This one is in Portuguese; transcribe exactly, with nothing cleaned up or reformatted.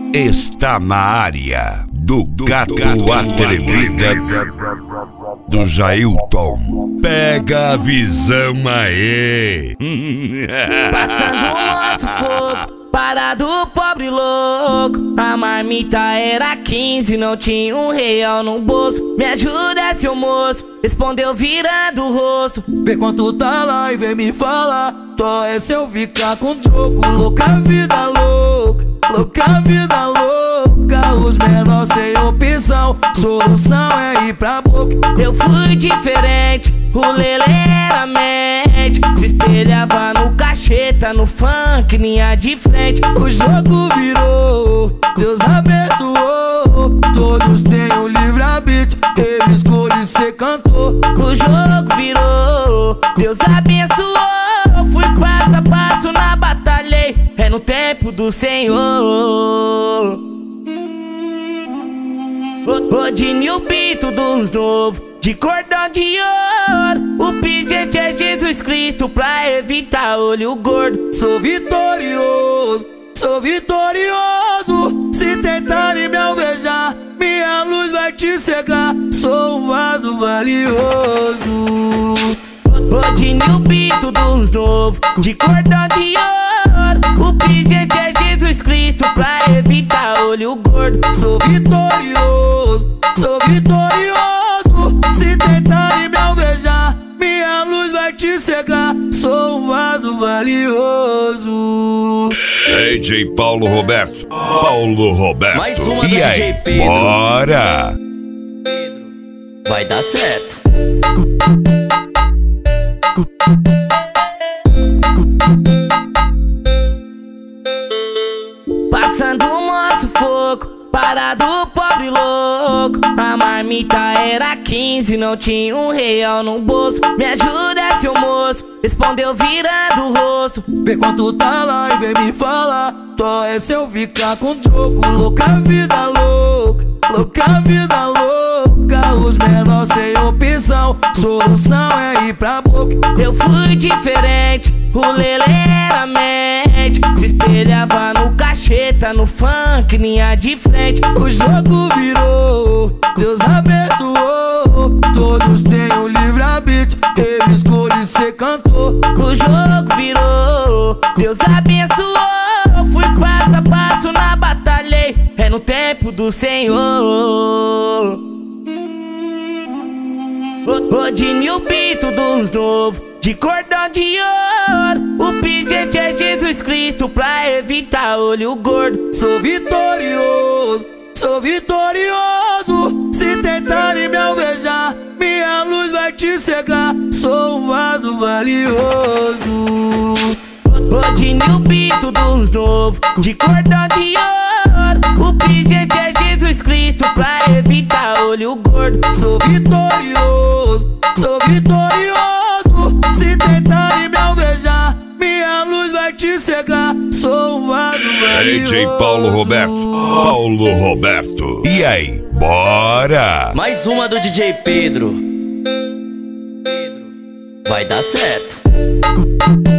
está na área do Gato Atrevida do Jailton. Pega a visão aí. Passando o nosso fogo, parado pobre louco. A marmita era quinze, não tinha um real no bolso. Me ajuda, seu moço, respondeu virando o rosto. Vê quanto tá lá e vem me falar. Tó é se eu ficar com troco. Louca vida louca, louca vida louca. Os menores sem opção, solução é ir pra boca. Eu fui diferente, o Lele era mente. Se espelhava no cacheta, no funk, linha de frente. O jogo virou, Deus abençoou. Todos têm o livre-arbítrio, ele escolhe ser cantor. O jogo virou, Deus abençoou. Fui passo a passo na batalha, é no tempo do Senhor. Rodinho o Bito dos novos, de cordão de ouro. O pingente é Jesus Cristo pra evitar olho gordo. Sou vitorioso, sou vitorioso. Se tentarem me alvejar, minha luz vai te cegar. Sou um vaso valioso. Rodinho o Bito dos novos, de cordão de ouro. O pingente é Jesus Cristo pra evitar olho gordo. Sou vitorioso, sou vitorioso. Se tentarem me alvejar, minha luz vai te cegar. Sou um vaso valioso. D J Paulo Roberto, Paulo Roberto. Mais uma e do aí, D J Pedro. bora! Vai dar certo. Passando o nosso fogo, parado pobre louco. A marmita era quinze, não tinha um real no bolso. Me ajuda, seu moço, respondeu virando o rosto. Vê quanto tá lá e vem me falar. Tó é se eu ficar com troco. Louca vida louca, louca vida louca. Os menores sem opção, solução é ir pra boca. Eu fui diferente, o Lele era mente. Se espelhava no cacheta, no funk, linha de frente. O jogo virou, Deus abençoou. Todos têm o livre-arbítrio, ele escolhe ser cantor. O jogo virou, Deus abençoou. Fui passo a passo na batalha, é no tempo do Senhor. Rodinho o Bito dos novos, de cordão de ouro. O pingente é Jesus Cristo pra evitar olho gordo. Sou vitorioso, sou vitorioso. Se tentarem me alvejar, minha luz vai te cegar. Sou um vaso valioso. Rodinho o Bito dos novos, de cordão de ouro. O pingente é Jesus Cristo pra evitar olho gordo. Sou vitorioso, sou vitorioso. Se tentarem me alvejar, minha luz vai te cegar. Sou um vaso valioso. D J Paulo Roberto, Paulo Roberto. E aí, bora! Mais uma do D J Pedro. Vai dar certo.